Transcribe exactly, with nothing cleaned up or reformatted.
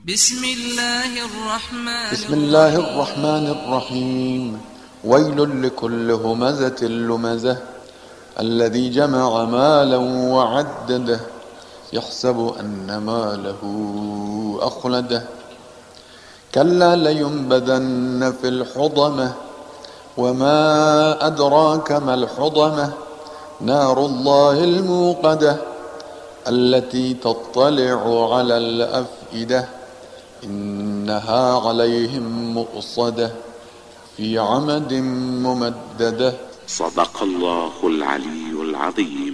بسم الله الرحمن بسم الله الرحمن الرحيم. ويل لكل همزة لمزة الذي جمع مالا وعدده يحسب أن ماله أخلده كلا لينبذن في الحطمة وما أدراك ما الحطمة نار الله الموقدة التي تطلع على الأفئدة إنها عليهم مؤصدة في عمد ممددة. صدق الله العلي العظيم.